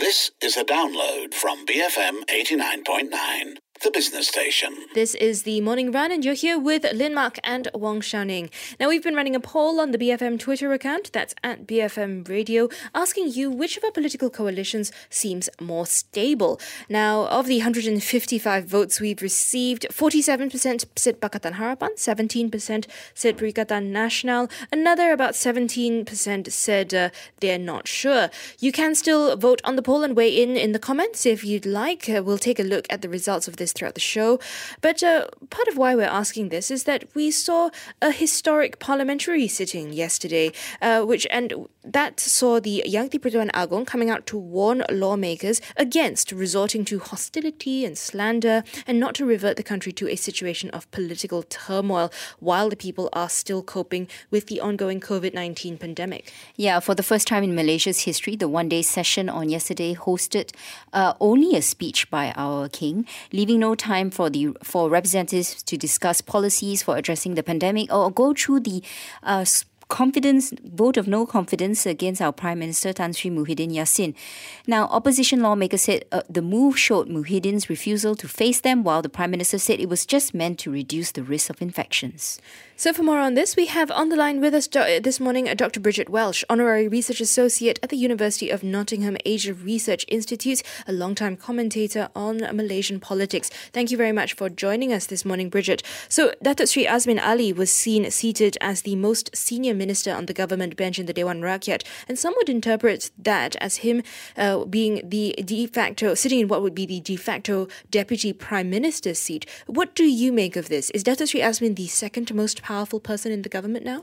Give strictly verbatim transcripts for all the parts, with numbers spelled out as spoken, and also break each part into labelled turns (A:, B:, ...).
A: This is a download from B F M eighty-nine point nine, the business station.
B: This is the Morning Run, and you're here with Lin Mark and Wong Xiaoning. Now, we've been running a poll on the B F M Twitter account, that's at B F M Radio, asking you which of our political coalitions seems more stable. Now, of the one hundred fifty-five votes we've received, forty-seven percent said Pakatan Harapan, seventeen percent said Perikatan Nasional, another about seventeen percent said uh, they're not sure. You can still vote on the poll and weigh in in the comments if you'd like. Uh, we'll take a look at the results of this throughout the show. But uh, part of why we're asking this is that we saw a historic parliamentary sitting yesterday, uh, which and that saw the Yang di-Pertuan Agong coming out to warn lawmakers against resorting to hostility and slander and not to revert the country to a situation of political turmoil while the people are still coping with the ongoing COVID nineteen pandemic.
C: Yeah, for the first time in Malaysia's history, the one-day session on yesterday hosted uh, only a speech by our king, leaving no time for the for representatives to discuss policies for addressing the pandemic or go through the uh, confidence vote of no confidence against our Prime Minister Tan Sri Muhyiddin Yassin. Now, opposition lawmakers said uh, the move showed Muhyiddin's refusal to face them, while the Prime Minister said it was just meant to reduce the risk of infections.
B: So for more on this, we have on the line with us do- this morning uh, Doctor Bridget Welsh, Honorary Research Associate at the University of Nottingham Asia Research Institute, a long-time commentator on Malaysian politics. Thank you very much for joining us this morning, Bridget. So Datuk Sri Azmin Ali was seen seated as the most senior minister on the government bench in the Dewan Rakyat, and some would interpret that as him uh, being the de facto, sitting in what would be the de facto deputy prime minister's seat. What do you make of this? Is Datuk Sri Azmin the second most powerful person in the government now?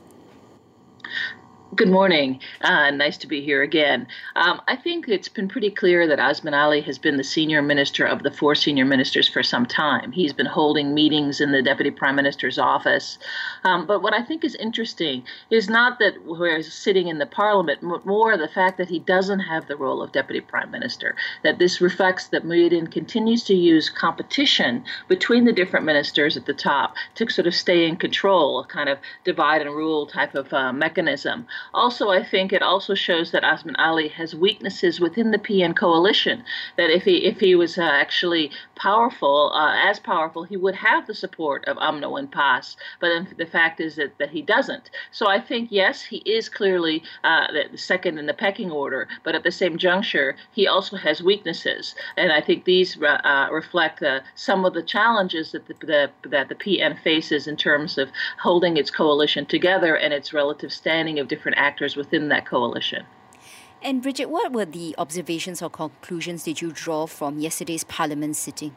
D: Good morning. Uh, nice to be here again. Um, I think it's been pretty clear that Azmin Ali has been the senior minister of the four senior ministers for some time. He's been holding meetings in the Deputy Prime Minister's office. Um, but what I think is interesting is not that we're sitting in the parliament, but more the fact that he doesn't have the role of Deputy Prime Minister, that this reflects that Muhyiddin continues to use competition between the different ministers at the top to sort of stay in control, a kind of divide and rule type of uh, mechanism. Also, I think it also shows that Azmin Ali has weaknesses within the P N coalition, that if he if he was uh, actually powerful, uh, as powerful, he would have the support of U M N O and P A S. But then the fact is that, that he doesn't. So I think, yes, he is clearly uh, the second in the pecking order, but at the same juncture, he also has weaknesses. And I think these uh, reflect uh, some of the challenges that the, the, that the P N faces in terms of holding its coalition together and its relative standing of different actors within that coalition.
C: And Bridget, what were the observations or conclusions did you draw from yesterday's parliament sitting?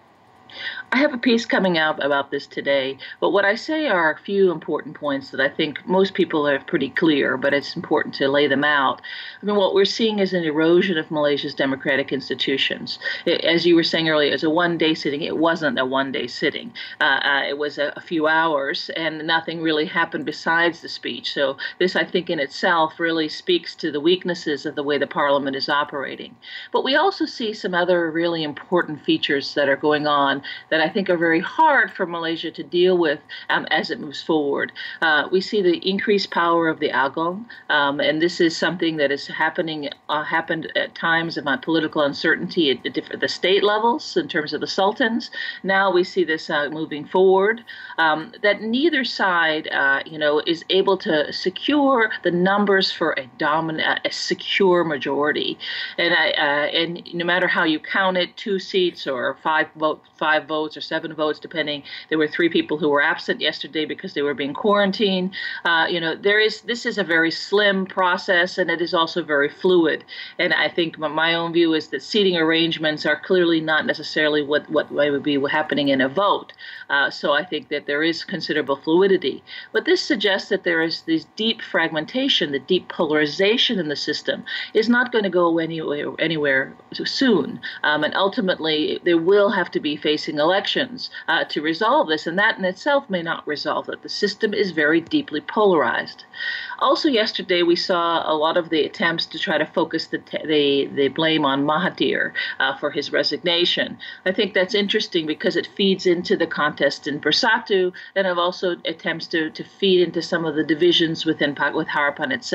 D: I have a piece coming out about this today, but what I say are a few important points that I think most people are pretty clear, but it's important to lay them out. I mean, what we're seeing is an erosion of Malaysia's democratic institutions. It, as you were saying earlier, it's a one-day sitting. It wasn't a one-day sitting. Uh, uh, it was a, a few hours, and nothing really happened besides the speech. So this, I think, in itself really speaks to the weaknesses of the way the parliament is operating. But we also see some other really important features that are going on that I think are very hard for Malaysia to deal with um, as it moves forward. Uh, we see the increased power of the Agong, um, and this is something that is happening, uh, happened at times of my political uncertainty at the, different, the state levels in terms of the sultans. Now we see this uh, moving forward, um, that neither side, uh, you know, is able to secure the numbers for a dominant, a secure majority. And I, uh, and no matter how you count it, two seats or five vote, five votes or seven votes, depending. There were three people who were absent yesterday because they were being quarantined. Uh, you know, there is this is a very slim process, and it is also very fluid. And I think my own view is that seating arrangements are clearly not necessarily what what would be happening in a vote. Uh, so I think that there is considerable fluidity. But this suggests that there is this deep fragmentation, the deep polarization in the system is not going to go anywhere anywhere soon. Um, and ultimately, there will have to be facing elections uh, to resolve this, and that in itself may not resolve it. The system is very deeply polarized. Also yesterday, we saw a lot of the attempts to try to focus the the, the blame on Mahathir uh, for his resignation. I think that's interesting because it feeds into the contest in Bersatu, and of also attempts to, to feed into some of the divisions within with Harapan itself.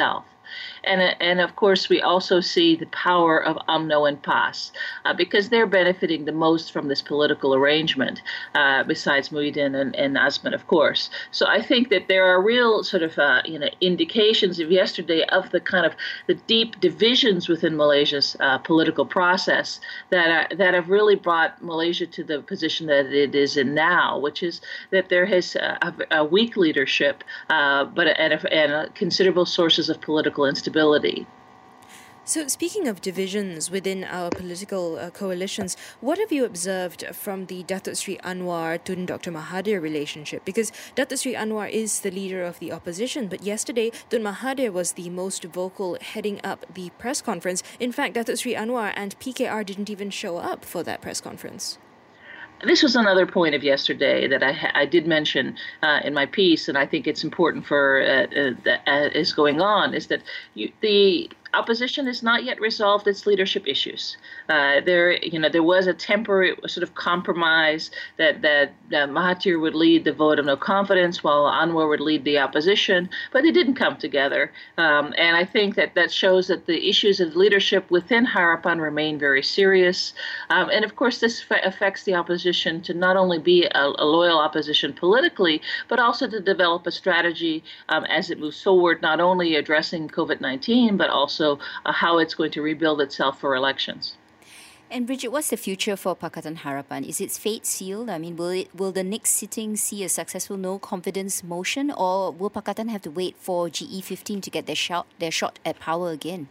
D: And, and of course, we also see the power of U M N O and P A S, uh, because they're benefiting the most from this political arrangement, uh, besides Muhyiddin and, and Azman, of course. So I think that there are real sort of, uh, you know, indications of yesterday of the kind of the deep divisions within Malaysia's uh, political process that are, that have really brought Malaysia to the position that it is in now, which is that there has uh, a, a weak leadership, uh, but and, a, and a considerable sources of political instability.
B: So, speaking of divisions within our political uh, coalitions, what have you observed from the Datuk Seri Anwar Tun Doctor Mahathir relationship? Because Datuk Seri Anwar is the leader of the opposition, but yesterday Tun Mahathir was the most vocal heading up the press conference. In fact, Datuk Seri Anwar and P K R didn't even show up for that press conference.
D: This was another point of yesterday that I, ha- I did mention uh, in my piece, and I think it's important for uh, uh, that uh, is going on, is that you, the opposition has not yet resolved its leadership issues. Uh, there, you know, there was a temporary sort of compromise that that uh, Mahathir would lead the vote of no confidence while Anwar would lead the opposition, but they didn't come together. Um, and I think that that shows that the issues of leadership within Harapan remain very serious. Um, and of course, this fa- affects the opposition to not only be a, a loyal opposition politically, but also to develop a strategy um, as it moves forward, not only addressing COVID nineteen, but also Uh, how it's going to rebuild itself for elections.
C: And Bridget, what's the future for Pakatan Harapan? Is its fate sealed? I mean, will it will the next sitting see a successful no confidence motion, or will Pakatan have to wait for G E fifteen to get their shot their shot at power again?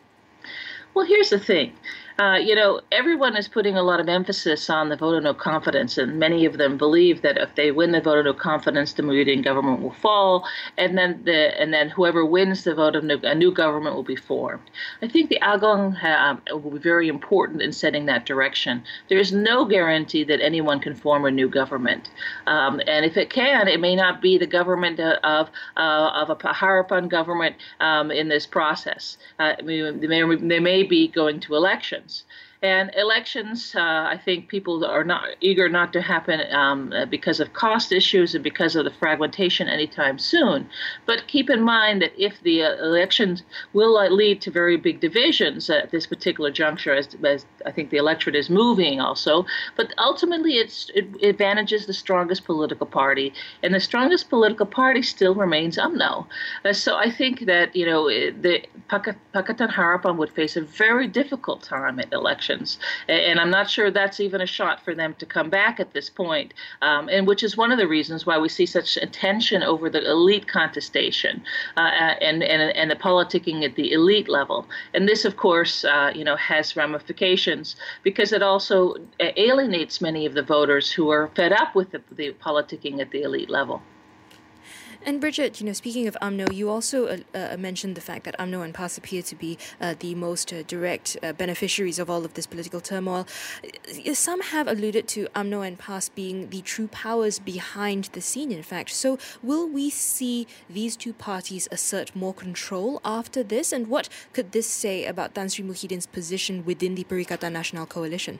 D: Well, here's the thing. Uh, you know, everyone is putting a lot of emphasis on the vote of no confidence, and many of them believe that if they win the vote of no confidence, the Muhyiddin government will fall, and then the and then whoever wins the vote of no, a new government will be formed. I think the Agong um, will be very important in setting that direction. There is no guarantee that anyone can form a new government, um, and if it can, it may not be the government of uh, of a Harapan government um, in this process. Uh, they may they may be going to elections. And elections, uh, I think people are not eager not to happen um, because of cost issues and because of the fragmentation anytime soon. But keep in mind that if the uh, elections will uh, lead to very big divisions at this particular juncture, as, as I think the electorate is moving also, but ultimately it's, it advantages the strongest political party, and the strongest political party still remains U M N O. Uh, so I think that, you know, the Pakatan Harapan would face a very difficult time at elections. And I'm not sure that's even a shot for them to come back at this point, um, and which is one of the reasons why we see such tension over the elite contestation uh, and, and and the politicking at the elite level. And this, of course, uh, you know, has ramifications because it also alienates many of the voters who are fed up with the, the politicking at the elite level.
B: And Bridget, you know, speaking of U M N O, you also uh, uh, mentioned the fact that U M N O and P A S appear to be uh, the most uh, direct uh, beneficiaries of all of this political turmoil. Some have alluded to U M N O and P A S being the true powers behind the scene, in fact. So will we see these two parties assert more control after this? And what could this say about Tan Sri Muhyiddin's position within the Perikatan Nasional Coalition?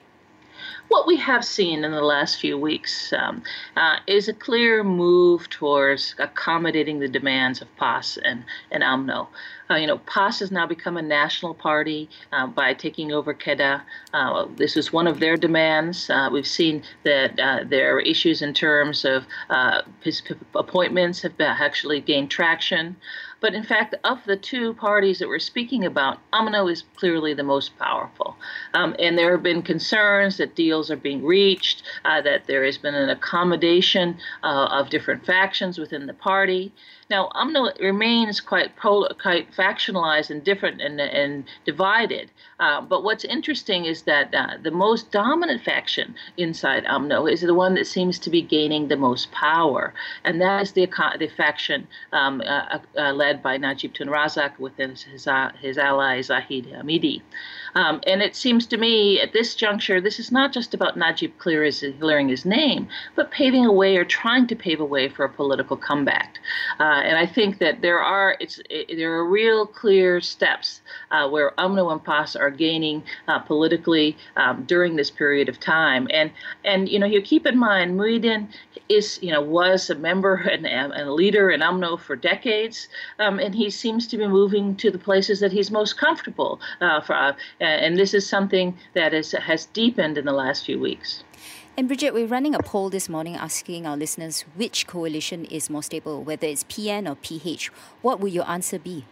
D: What we have seen in the last few weeks um, uh, is a clear move towards accommodating the demands of P A S and, and U M N O. Uh, you know, P A S has now become a national party uh, by taking over Kedah. Uh, this is one of their demands. Uh, we've seen that uh, there are issues in terms of uh, his p- appointments have actually gained traction. But in fact, of the two parties that we're speaking about, U M N O is clearly the most powerful. Um, and there have been concerns that deals are being reached, uh, that there has been an accommodation uh, of different factions within the party. Now, U M N O remains quite, pol- quite factionalized and different and, and divided. Uh, but what's interesting is that uh, the most dominant faction inside U M N O is the one that seems to be gaining the most power. And that is the, the faction um, uh, uh, led by Najib Tun Razak with his, his, uh, his ally Zahid Hamidi. Um, and it seems to me at this juncture, this is not just about Najib clear his, clearing his name, but paving a way or trying to pave a way for a political comeback. Uh, and I think that there are it's it, there are real clear steps uh, where U M N O and P A S are gaining uh, politically um, during this period of time. And and you know you keep in mind Muhyiddin is you know was a member and, and a leader in U M N O for decades. um, and he seems to be moving to the places that he's most comfortable uh, for. Uh, and this is something that is, has deepened in the last few weeks.
C: And Bridget, we're running a poll this morning asking our listeners which coalition is more stable, whether it's P N or P H. What will your answer be?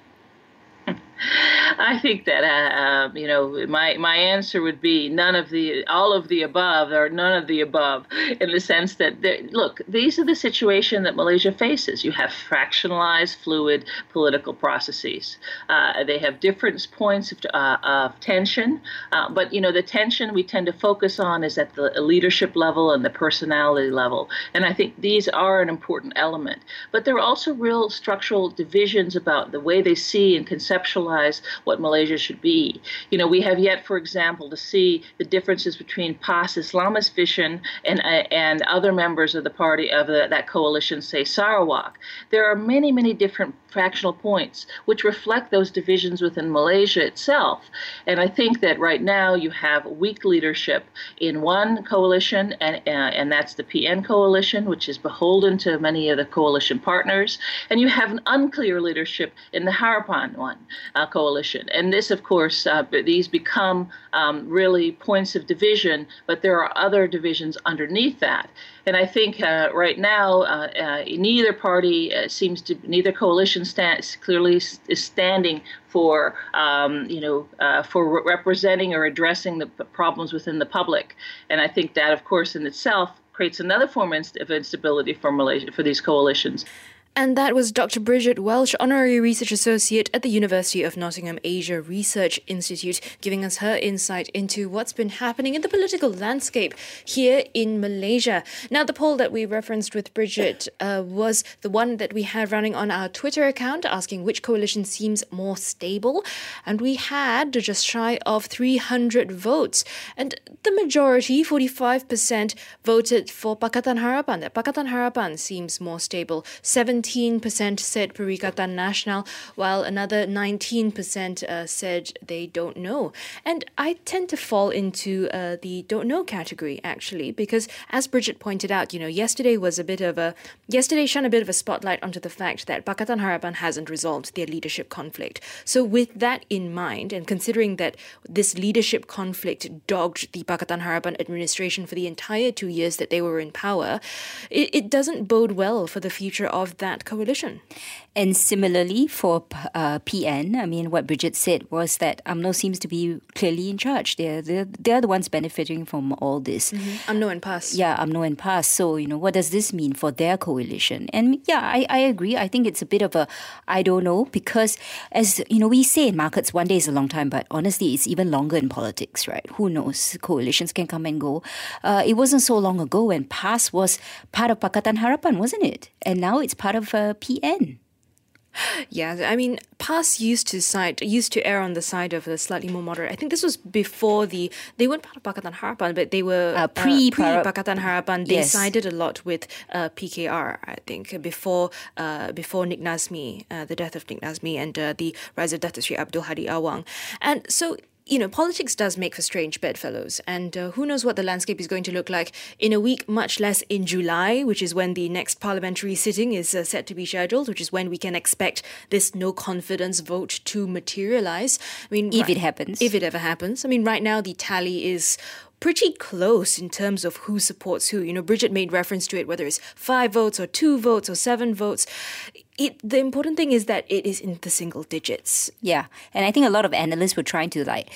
D: I think that, uh, uh, you know, my my answer would be none of the, all of the above, or none of the above, in the sense that, look, these are the situation that Malaysia faces. You have fractionalized, fluid political processes. Uh, they have different points of, uh, of tension, uh, but, you know, the tension we tend to focus on is at the leadership level and the personality level. And I think these are an important element. But there are also real structural divisions about the way they see and conceptualize what Malaysia should be. You know, we have yet, for example, to see the differences between P A S Islamist Vision and uh, and other members of the party of the, that coalition, say Sarawak. There are many, many different fractional points which reflect those divisions within Malaysia itself. And I think that right now you have weak leadership in one coalition, and uh, and that's the P N coalition, which is beholden to many of the coalition partners. And you have an unclear leadership in the Harapan one uh, coalition. And this, of course, uh, these become um, really points of division, but there are other divisions underneath that. And I think uh, right now, uh, uh, neither party uh, seems to, neither coalition stands clearly is standing for, um, you know, uh, for re- representing or addressing the p- problems within the public. And I think that, of course, in itself creates another form of instability for Malaysia, for these coalitions.
B: And that was Doctor Bridget Welsh, Honorary Research Associate at the University of Nottingham Asia Research Institute, giving us her insight into what's been happening in the political landscape here in Malaysia. Now, the poll that we referenced with Bridget uh, was the one that we had running on our Twitter account, asking which coalition seems more stable. And we had just shy of three hundred votes. And the majority, forty-five percent, voted for Pakatan Harapan. That Pakatan Harapan seems more stable. seventeen percent said Perikatan Nasional, while another nineteen percent uh, said they don't know. And I tend to fall into uh, the don't know category, actually, because as Bridget pointed out, you know, yesterday was a bit of a, yesterday shone a bit of a spotlight onto the fact that Pakatan Harapan hasn't resolved their leadership conflict. So with that in mind, and considering that this leadership conflict dogged the Pakatan Harapan administration for the entire two years that they were in power, it, it doesn't bode well for the future of that coalition.
C: And similarly for uh, P N, I mean, what Bridget said was that U M N O seems to be clearly in charge. They're, they're, they're the ones benefiting from all this.
B: Mm-hmm. U M N O and P A S.
C: Yeah, U M N O and P A S. So, you know, what does this mean for their coalition? And yeah, I, I agree. I think it's a bit of a, I don't know, because as, you know, we say in markets, one day is a long time, but honestly, it's even longer in politics, right? Who knows? Coalitions can come and go. Uh, it wasn't so long ago when P A S was part of Pakatan Harapan, wasn't it? And now it's part of uh, P N.
B: Yeah, I mean, P A S used to side used to err on the side of the slightly more moderate. I think this was before the they weren't part of Pakatan Harapan, but they were
C: uh, pre
B: uh, pre Pakatan Harapan. They
C: yes.
B: sided a lot with uh, P K R. I think before uh, before Nik Nazmi, uh, the death of Nik Nazmi, and uh, the rise of Datuk Sri Abdul Hadi Awang, and so. You know, politics does make for strange bedfellows, and uh, who knows what the landscape is going to look like in a week, much less in July, which is when the next parliamentary sitting is uh, set to be scheduled, which is when we can expect this no confidence vote to materialize. I mean,
C: if
B: right,
C: it happens.
B: If it ever happens. I mean, right now the tally is pretty close in terms of who supports who. You know, Bridget made reference to it, whether it's five votes or two votes or seven votes. It, the important thing is that it is in the single digits.
C: Yeah. And I think a lot of analysts were trying to like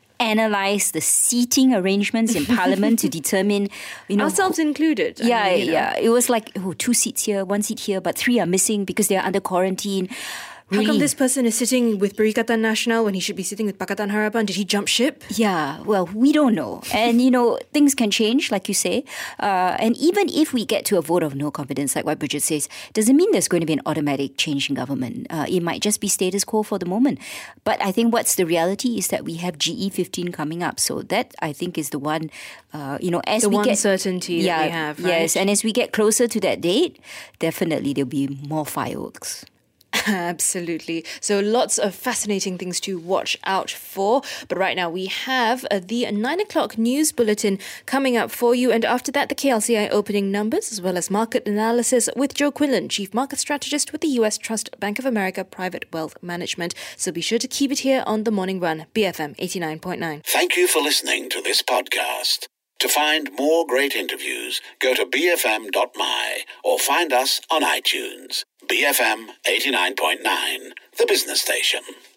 C: analyze the seating arrangements in Parliament to determine, you know...
B: Ourselves who, included.
C: Yeah,
B: I mean, you know.
C: yeah. It was like, oh, two seats here, one seat here, but three are missing because they're under quarantine.
B: Really? How come this person is sitting with Perikatan Nasional when he should be sitting with Pakatan Harapan? Did he jump ship?
C: Yeah, well, we don't know. And, you know, things can change, like you say. Uh, and even if we get to a vote of no confidence, like what Bridget says, doesn't mean there's going to be an automatic change in government. Uh, it might just be status quo for the moment. But I think what's the reality is that we have G E fifteen coming up. So that, I think, is the one, uh, you know, as
B: the
C: we
B: one
C: get...
B: certainty
C: yeah,
B: that we have, right?
C: Yes, and as we get closer to that date, definitely there'll be more fireworks.
B: Absolutely. So lots of fascinating things to watch out for. But right now we have uh, the nine o'clock news bulletin coming up for you. And after that, the K L C I opening numbers, as well as market analysis with Joe Quinlan, Chief Market Strategist with the U S Trust Bank of America Private Wealth Management. So be sure to keep it here on The Morning Run, B F M eighty-nine point nine.
A: Thank you for listening to this podcast. To find more great interviews, go to b f m dot m y or find us on iTunes. B F M eighty-nine point nine, the business station.